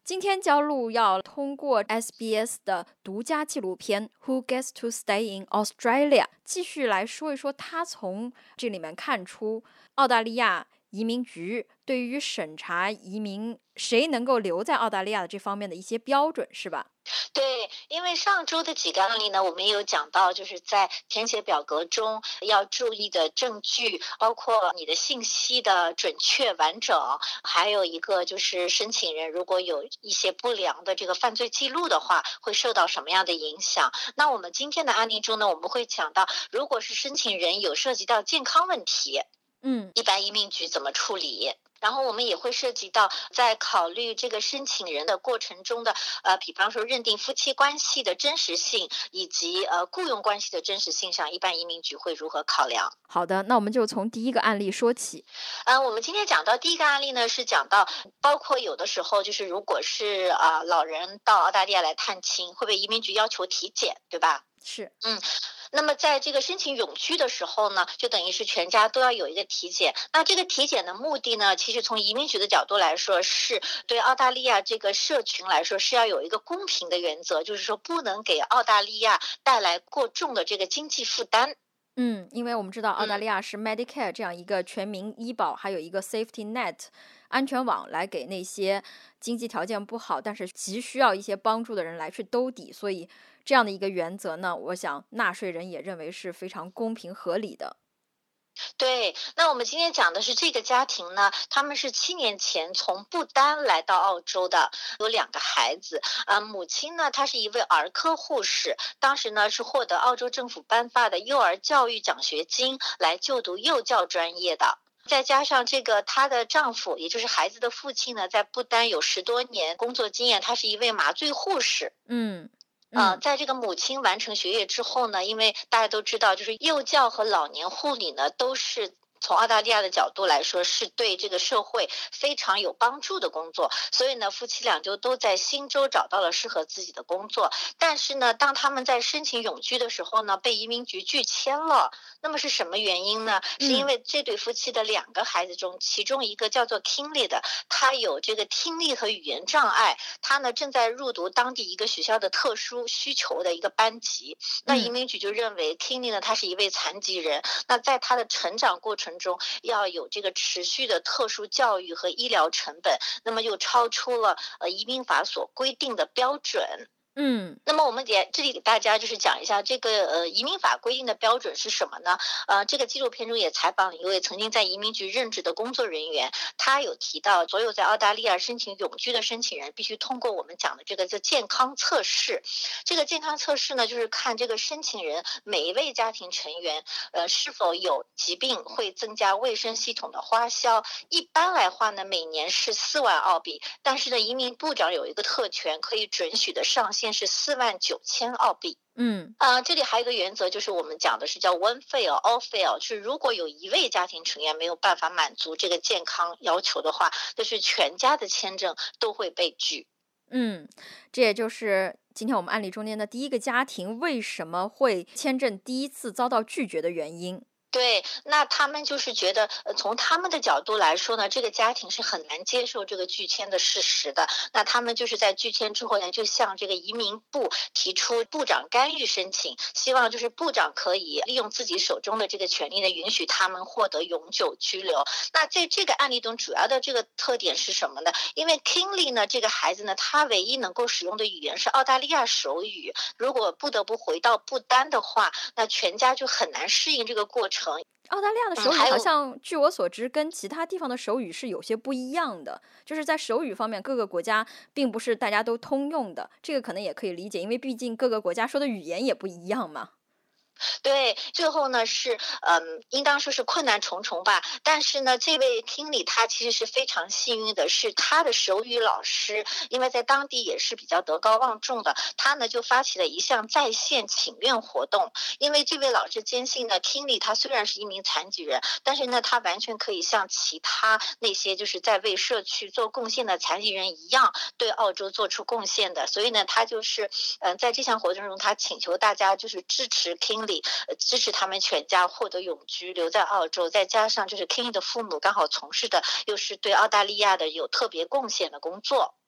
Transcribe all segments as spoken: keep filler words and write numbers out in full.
今天焦露要通过 S B S 的独家纪录片 Who Gets to Stay in Australia 继续来说一说他从这里面看出澳大利亚移民局对于审查移民谁能够留在澳大利亚的这方面的一些标准，是吧？ 对，因为上周的几个案例呢，我们也有讲到，就是在填写表格中要注意的证据，包括你的信息的准确完整，还有一个就是申请人如果有一些不良的这个犯罪记录的话，会受到什么样的影响。那我们今天的案例中呢，我们会讲到，如果是申请人有涉及到健康问题， 嗯， 一般移民局怎么处理？然后我们也会涉及到在考虑这个申请人的过程中的呃，比方说认定夫妻关系的真实性以及呃雇佣关系的真实性上，一般移民局会如何考量？ 好的，那我们就从第一个案例说起。 嗯、呃，我们今天讲到第一个案例呢，是讲到包括有的时候就是如果是啊、呃、老人到澳大利亚来探亲，会被移民局要求体检，对吧？ 是， 嗯。那么在这个申请永居的时候呢，就等于是全家都要有一个体检。那这个体检的目的呢，其实从移民局的角度来说，是对澳大利亚这个社群来说是要有一个公平的原则，就是说不能给澳大利亚带来过重的这个经济负担。 嗯，因为我们知道澳大利亚是 Medicare 这样一个全民医保，还有一个 Safety Net 安全网来给那些经济条件不好但是急需要一些帮助的人来去兜底，所以这样的一个原则呢，我想纳税人也认为是非常公平合理的。 对，那我们今天讲的是这个家庭呢，他们是七年前从不丹来到澳洲的，有两个孩子。呃，母亲呢，她是一位儿科护士，当时呢是获得澳洲政府颁发的幼儿教育奖学金来就读幼教专业的。再加上这个她的丈夫，也就是孩子的父亲呢，在不丹有十多年工作经验，他是一位麻醉护士。 嗯。 呃，在这个母亲完成学业之后呢，因为大家都知道，就是幼教和老年护理呢，都是从澳大利亚的角度来说，是对这个社会非常有帮助的工作，所以呢，夫妻俩就都在新州找到了适合自己的工作。但是呢，当他们在申请永居的时候呢，被移民局拒签了。那么是什么原因呢？是因为这对夫妻的两个孩子中，其中一个叫做 Kingley 的，他有这个听力和语言障碍，他呢正在入读当地一个学校的特殊需求的一个班级。那移民局就认为 Kingley 呢，他是一位残疾人，那在他的成长过程中要有这个持续的特殊教育和医疗成本，那么又超出了呃移民法所规定的标准。 嗯， 那么我们给这里给大家就是讲一下这个呃移民法规定的标准是什么呢？呃，这个纪录片中也采访了一位曾经在移民局任职的工作人员，他有提到，所有在澳大利亚申请永居的申请人必须通过我们讲的这个叫健康测试。这个健康测试呢，就是看这个申请人每一位家庭成员呃是否有疾病，会增加卫生系统的花销。一般来话呢，每年是四万澳币，但是呢，移民部长有一个特权，可以准许的上限是四万九千澳币。 嗯， 呃，这里还有一个原则，就是我们讲的是叫 one fail all fail， 就是如果有一位家庭成员没有办法满足这个健康要求的话，就是全家的签证都会被拒。 嗯，这也就是今天我们案例中间的第一个家庭为什么会签证第一次遭到拒绝的原因。 对，那他们就是觉得，呃，从他们的角度来说呢，这个家庭是很难接受这个拒签的事实的。那他们就是在拒签之后呢，就向这个移民部提出部长干预申请，希望就是部长可以利用自己手中的这个权利呢，允许他们获得永久居留。那在这个案例中，主要的这个特点是什么呢？因为 Kingley 呢，这个孩子呢，他唯一能够使用的语言是澳大利亚手语。如果不得不回到不丹的话，那全家就很难适应这个过程。 澳大利亚的手语嗯还有好像据我所知跟其他地方的手语是有些不一样的，就是在手语方面各个国家并不是大家都通用的，这个可能也可以理解，因为毕竟各个国家说的语言也不一样嘛。 对，最后呢是，嗯，应当说是困难重重吧。但是呢，这位听理他其实是非常幸运的，是他的手语老师，因为在当地也是比较德高望重的，他呢就发起了一项在线请愿活动。因为这位老师坚信呢，听理他虽然是一名残疾人，但是呢，他完全可以像其他那些就是在为社区做贡献的残疾人一样，对澳洲做出贡献的。所以呢，他就是，嗯、呃，在这项活动中，他请求大家就是支持听。支持他们全家获得永居留在澳洲，再加上就是 King 的父母刚好从事的又是对澳大利亚的有特别贡献的工作。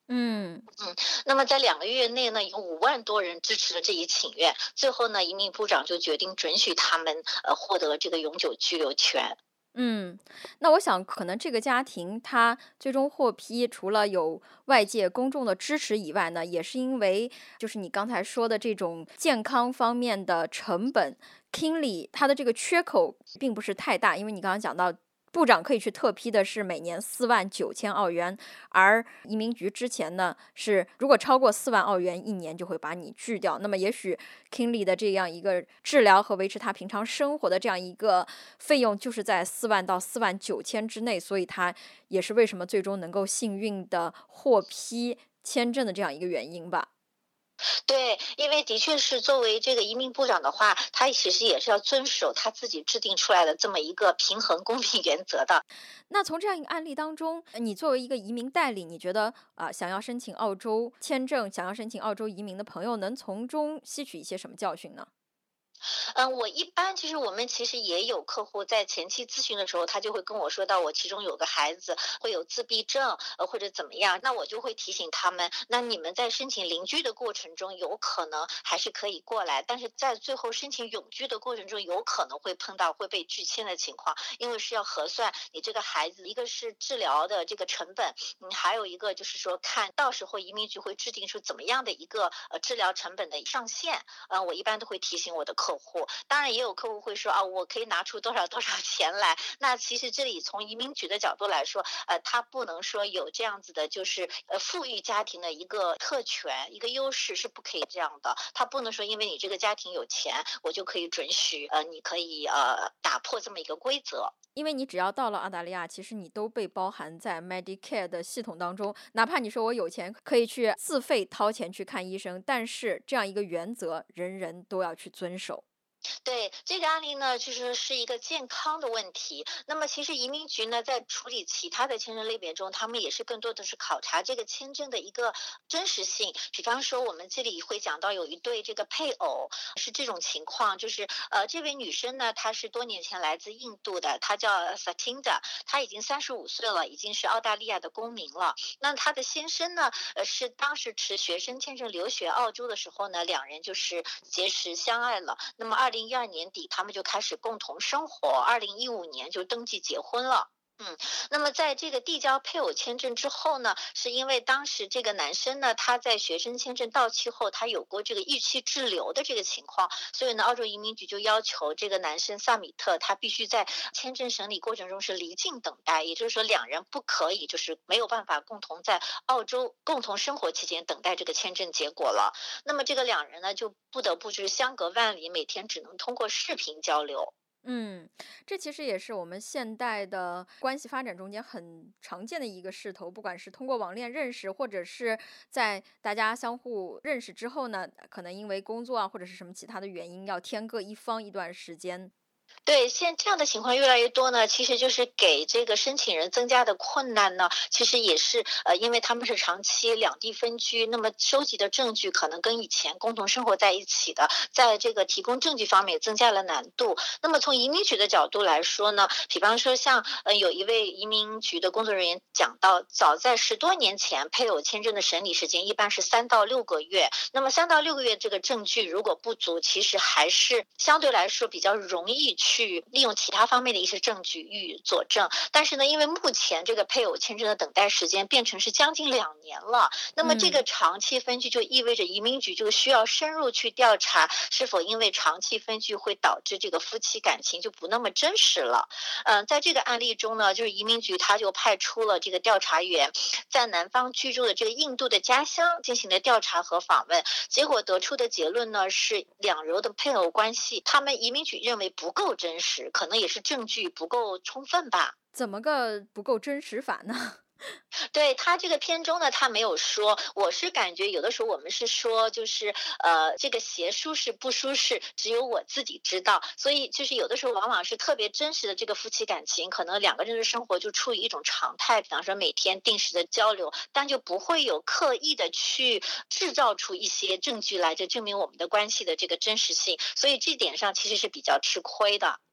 嗯。 嗯，那么在两个月内呢，有五万多人支持了这一请愿，最后呢，移民部长就决定准许他们呃获得这个永久居留权。 嗯，那我想可能这个家庭他最终获批，除了有外界公众的支持以外呢，也是因为就是你刚才说的这种健康方面的成本，Kinley 它的这个缺口并不是太大，因为你刚刚讲到。部长可以去特批的是每年四万九千澳元，而移民局之前呢是如果超过四万澳元一年就会把你拒掉。那么也许 Kinley 的这样一个治疗和维持他平常生活的这样一个费用就是在四万到四万九千之内，所以他也是为什么最终能够幸运的获批签证的这样一个原因吧。 对，因为的确是作为这个移民部长的话，他其实也是要遵守他自己制定出来的这么一个平衡公平原则的。 那从这样一个案例当中，呃你作为一个移民代理，你觉得啊、呃想要申请澳洲签证、想要申请澳洲移民的朋友，能从中吸取一些什么教训呢？ 嗯，我一般其实我们其实也有客户在前期咨询的时候，他就会跟我说到，我其中有个孩子会有自闭症，呃或者怎么样，那我就会提醒他们，那你们在申请邻居的过程中，有可能还是可以过来，但是在最后申请永居的过程中，有可能会碰到会被拒签的情况，因为是要核算你这个孩子，一个是治疗的这个成本，嗯，还有一个就是说看到时候移民局会制定出怎么样的一个呃治疗成本的上限，嗯、呃，我一般都会提醒我的客户。当然也有客户会说啊，我可以拿出多少多少钱来。那其实这里从移民局的角度来说，呃，他不能说有这样子的，就是呃富裕家庭的一个特权、一个优势是不可以这样的。他不能说因为你这个家庭有钱，我就可以准许呃你可以呃打破这么一个规则。 因为你只要到了澳大利亚，其实你都被包含在 Medicare 的系统当中。哪怕你说我有钱可以去自费掏钱去看医生，但是这样一个原则，人人都要去遵守。 对，这个案例呢，就是是一个健康的问题。那么其实移民局呢，在处理其他的签证类别中，他们也是更多的是考察这个签证的一个真实性。比方说，我们这里会讲到有一对这个配偶是这种情况，就是呃，这位女生呢，她是多年前来自印度的，她叫 Satinda，她已经三十五岁了，已经是澳大利亚的公民了。那她的先生呢，呃，是当时持学生签证留学澳洲的时候呢，两人就是结识相爱了。那么二零一二年底，他们就开始共同生活，二零一五年就登记结婚了。嗯，那么在这个递交配偶签证之后呢，是因为当时这个男生呢，他在学生签证到期后，他有过这个预期滞留的这个情况，所以呢，澳洲移民局就要求这个男生萨米特，他必须在签证审理过程中是离境等待，也就是说两人不可以就是没有办法共同在澳洲共同生活期间等待这个签证结果了。那么这个两人呢，就不得不就是相隔万里，每天只能通过视频交流。 嗯，这其实也是我们现代的关系发展中间很常见的一个势头，不管是通过网恋认识，或者是在大家相互认识之后呢，可能因为工作啊或者是什么其他的原因，要天各一方一段时间。 对，现这样的情况越来越多呢，其实就是给这个申请人增加的困难呢。其实也是呃，因为他们是长期两地分居，那么收集的证据可能跟以前共同生活在一起的，在这个提供证据方面增加了难度。那么从移民局的角度来说呢，比方说像呃有一位移民局的工作人员讲到，早在十多年前，配偶签证的审理时间一般是三到六个月。那么三到六个月这个证据如果不足，其实还是相对来说比较容易去利用其他方面的一些证据予以佐证。但是呢，因为目前这个配偶签证的等待时间变成是将近两年了，那么这个嗯长期分居就意味着移民局就需要深入去调查，是否因为长期分居会导致这个夫妻感情就不那么真实了。嗯、呃，在这个案例中呢，就是移民局他就派出了这个调查员，在男方居住的这个印度的家乡进行了调查和访问，结果得出的结论呢是两人的配偶关系，他们移民局认为不够真实，可能也是证据不够充分吧。 怎么个不够真实法呢？ 对，他这个片中呢，他没有说，我是感觉有的时候我们是说，就是呃，这个鞋舒适不舒适，只有我自己知道。所以就是有的时候往往是特别真实的这个夫妻感情，可能两个人的生活就处于一种常态，比方说每天定时的交流，但就不会有刻意的去制造出一些证据来，就证明我们的关系的这个真实性。所以这点上其实是比较吃亏的。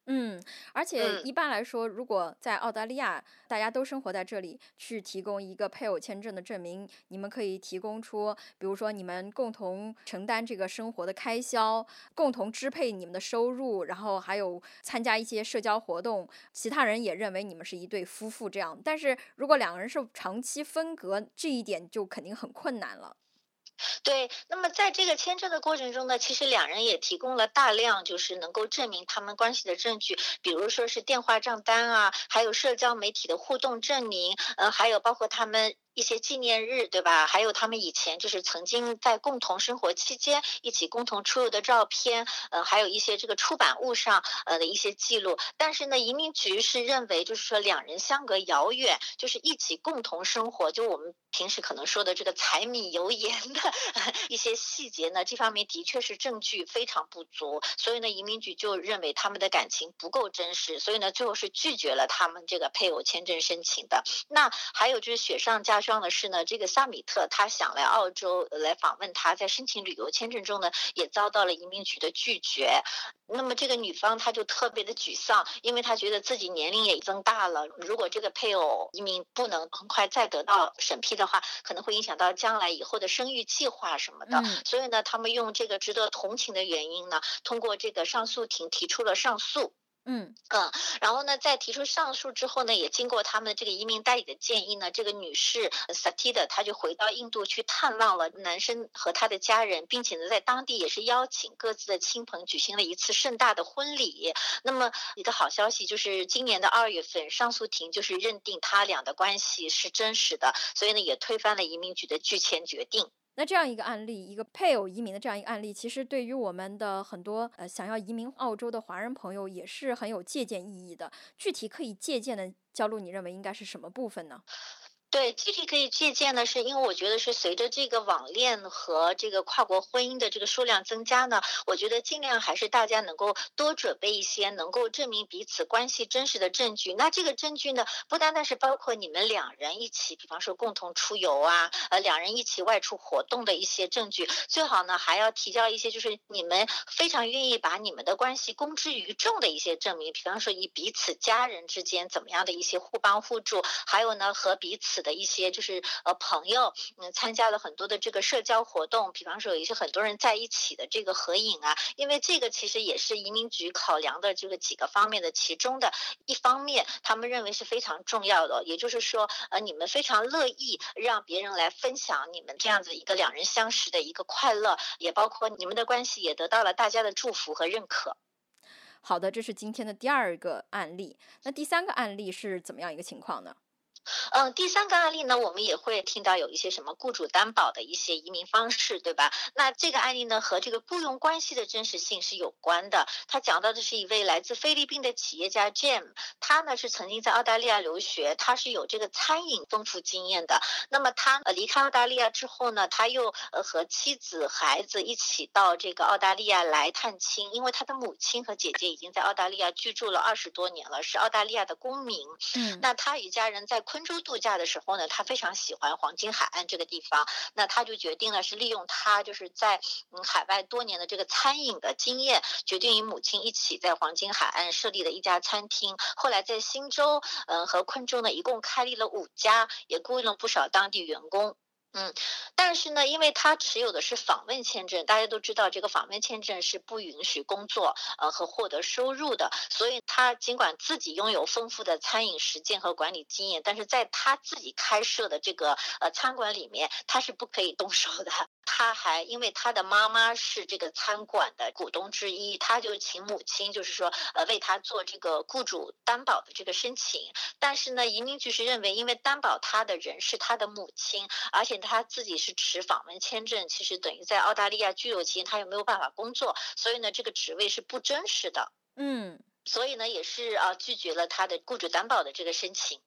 嗯，而且嗯。 一般来说，如果在澳大利亚大家都生活在这里，去提供一个配偶签证的证明，你们可以提供出，比如说你们共同承担这个生活的开销，共同支配你们的收入，然后还有参加一些社交活动，其他人也认为你们是一对夫妇这样。但是如果两个人是长期分隔，这一点就肯定很困难了。 对，那么在这个签证的过程中呢，其实两人也提供了大量就是能够证明他们关系的证据，比如说是电话账单啊，还有社交媒体的互动证明，呃，还有包括他们一些纪念日，对吧？还有他们以前就是曾经在共同生活期间一起共同出入的照片，呃，还有一些这个出版物上呃的一些记录。但是呢，移民局是认为就是说两人相隔遥远，就是一起共同生活，就我们平时可能说的这个柴米油盐的一些细节呢，这方面的确是证据非常不足，所以呢，移民局就认为他们的感情不够真实，所以呢，最后是拒绝了他们这个配偶签证申请的。那还有就是雪上加霜的是呢，这个萨米特他想来澳洲呃来访问他，在申请旅游签证中呢，也遭到了移民局的拒绝。那么这个女方她就特别的沮丧，因为她觉得自己年龄也增大了，如果这个配偶移民不能很快再得到审批的话，可能会影响到将来以后的生育计划什么的。 嗯。 所以呢，他们用这个值得同情的原因呢，通过这个上诉庭提出了上诉。 嗯。 嗯，然后呢，在提出上诉之后呢，也经过他们的这个移民代理的建议呢，这个女士 Satida 她就回到印度去探望了男生和他的家人，并且呢，在当地也是邀请各自的亲朋举行了一次盛大的婚礼。那么一个好消息就是，今年的二月份，上诉庭就是认定他俩的关系是真实的，所以呢，也推翻了移民局的拒签决定。 那这样一个案例，一个配偶移民的这样一个案例，其实对于我们的很多呃想要移民澳洲的华人朋友也是很有借鉴意义的。具体可以借鉴的角度，你认为应该是什么部分呢？ 对，具体可以借鉴的是，因为我觉得是随着这个网恋和这个跨国婚姻的这个数量增加呢，我觉得尽量还是大家能够多准备一些能够证明彼此关系真实的证据。那这个证据呢，不单单是包括你们两人一起，比方说共同出游啊，呃，两人一起外出活动的一些证据，最好呢还要提交一些就是你们非常愿意把你们的关系公之于众的一些证明，比方说以彼此家人之间怎么样的一些互帮互助，还有呢和彼此的一些就是呃朋友，嗯，参加了很多的这个社交活动，比方说有一些很多人在一起的这个合影啊，因为这个其实也是移民局考量的这个几个方面的其中的一方面，他们认为是非常重要的。也就是说，呃，你们非常乐意让别人来分享你们这样子一个两人相识的一个快乐，也包括你们的关系也得到了大家的祝福和认可。 好的，这是今天的第二个案例。那第三个案例是怎么样一个情况呢？ 嗯，第三个案例呢，我们也会听到有一些什么雇主担保的一些移民方式，对吧？那这个案例呢，和这个雇佣关系的真实性是有关的。他讲到的是一位来自菲律宾的企业家 Jim，他呢是曾经在澳大利亚留学，他是有这个餐饮丰富经验的。那么他呃离开澳大利亚之后呢，他又呃和妻子、孩子一起到这个澳大利亚来探亲，因为他的母亲和姐姐已经在澳大利亚居住了二十多年了，是澳大利亚的公民。 嗯。 那他与家人在昆州度假的时候呢，他非常喜欢黄金海岸这个地方，那他就决定了是利用他就是在嗯海外多年的这个餐饮的经验，决定与母亲一起在黄金海岸设立了一家餐厅。后来在新州，嗯和昆州呢，一共开立了五家，也雇佣了不少当地员工。嗯，但是呢，因为他持有的是访问签证，大家都知道这个访问签证是不允许工作呃和获得收入的，所以他尽管自己拥有丰富的餐饮实践和管理经验，但是在他自己开设的这个呃餐馆里面，他是不可以动手的。他还因为他的妈妈是这个餐馆的股东之一，他就请母亲就是说呃为他做这个雇主担保的这个申请。但是呢，移民局是认为，因为担保他的人是他的母亲，而且他自己是持访问签证，其实等于在澳大利亚居留期间他又没有办法工作，所以呢，这个职位是不真实的。 嗯。 所以呢，也是啊拒绝了他的雇主担保的这个申请。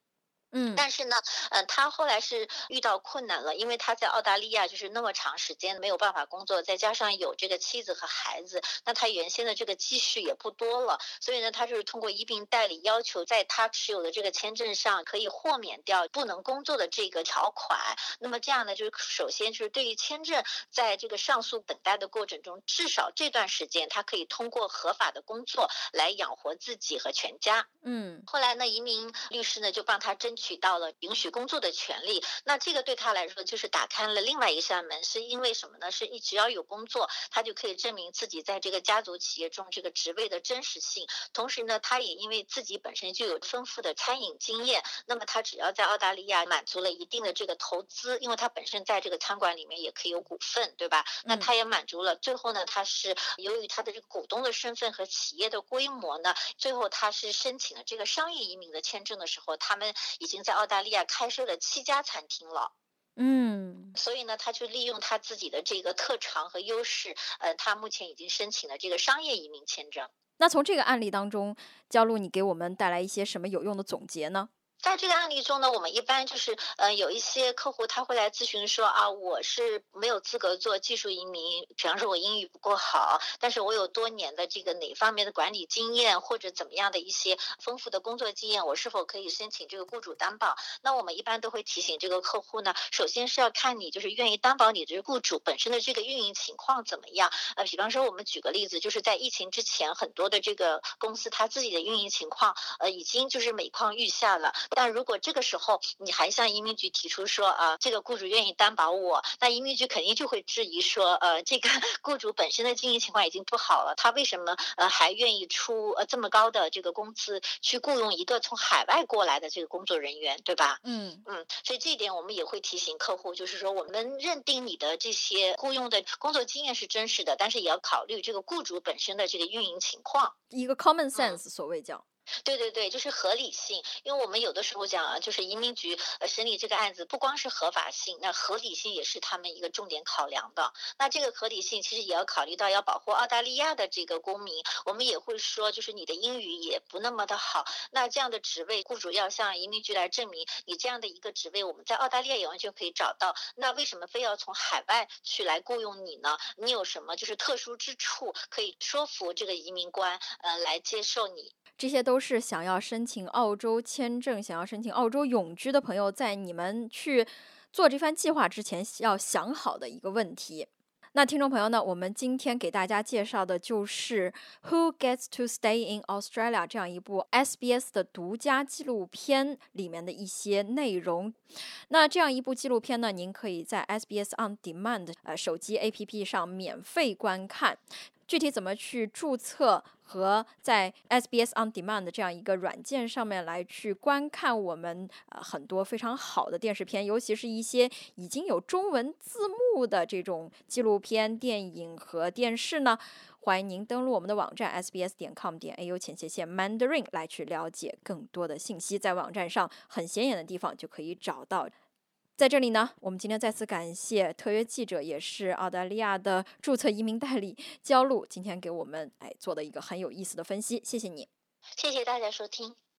嗯但是呢，嗯，他后来是遇到困难了，因为他在澳大利亚就是那么长时间没有办法工作，再加上有这个妻子和孩子，那他原先的这个积蓄也不多了，所以呢，他就是通过移民代理要求在他持有的这个签证上可以豁免掉不能工作的这个条款。那么这样呢，就是首先就是对于签证在这个上诉等待的过程中，至少这段时间他可以通过合法的工作来养活自己和全家。 嗯后来呢，移民律师呢就帮他争取到了允许工作的权利。那这个对他来说就是打开了另外一扇门，是因为什么呢？是一只要有工作，他就可以证明自己在这个家族企业中这个职位的真实性。同时呢，他也因为自己本身就有丰富的餐饮经验，那么他只要在澳大利亚满足了一定的这个投资，因为他本身在这个餐馆里面也可以有股份，对吧？那他也满足了。最后呢，他是由于他的这个股东的身份和企业的规模呢，最后他是申请了这个商业移民的签证的时候，他们已经在澳大利亚开设了七家餐厅了。 嗯。 所以呢，他就利用他自己的这个特长和优势，呃，他目前已经申请了这个商业移民签证。 那从这个案例当中，焦露你给我们带来一些什么有用的总结呢？ 在这个案例中呢，我们一般就是，呃，有一些客户他会来咨询说啊，我是没有资格做技术移民，比方说我英语不够好，但是我有多年的这个哪方面的管理经验，或者怎么样的一些丰富的工作经验，我是否可以申请这个雇主担保？那我们一般都会提醒这个客户呢，首先是要看你就是愿意担保你的雇主本身的这个运营情况怎么样。呃，比方说我们举个例子，就是在疫情之前，很多的这个公司它自己的运营情况，呃，已经就是每况愈下了。但如果这个时候你还向移民局提出说啊，这个雇主愿意担保我，那移民局肯定就会质疑说，呃，这个雇主本身的经营情况已经不好了，他为什么呃还愿意出呃这么高的这个工资去雇佣一个从海外过来的这个工作人员，对吧？ 嗯嗯，所以这一点我们也会提醒客户，就是说我们认定你的这些雇佣的工作经验是真实的，但是也要考虑这个雇主本身的这个运营情况。 一个 common 嗯 sense，所谓叫。 对对对，就是合理性。因为我们有的时候讲啊，就是移民局呃审理这个案子，不光是合法性，那合理性也是他们一个重点考量的。那这个合理性其实也要考虑到要保护澳大利亚的这个公民。我们也会说，就是你的英语也不那么的好，那这样的职位，雇主要向移民局来证明你这样的一个职位，我们在澳大利亚也完全可以找到。那为什么非要从海外去来雇佣你呢？你有什么就是特殊之处，可以说服这个移民官呃来接受你？ 这些都是想要申请澳洲签证、想要申请澳洲永居的朋友，在你们去做这番计划之前要想好的一个问题。那听众朋友呢，我们今天给大家介绍的就是《Who Gets to Stay in Australia》这样一部 S B S 的独家纪录片里面的一些内容。那这样一部纪录片呢，您可以在 S B S On Demand 呃手机 A P P 上免费观看。具体怎么去注册和在 S B S On Demand 这样一个软件上面来去观看我们呃很多非常好的电视片，尤其是一些已经有中文字幕的这种纪录片、电影和电视呢？欢迎您登录我们的网站 s b s 点 com 点 a u 前斜线 mandarin 来去了解更多的信息，在网站上很显眼的地方就可以找到。在这里呢，我们今天再次感谢特约记者，也是澳大利亚的注册移民代理焦露，今天给我们哎做的一个很有意思的分析，谢谢你。 谢谢大家收听。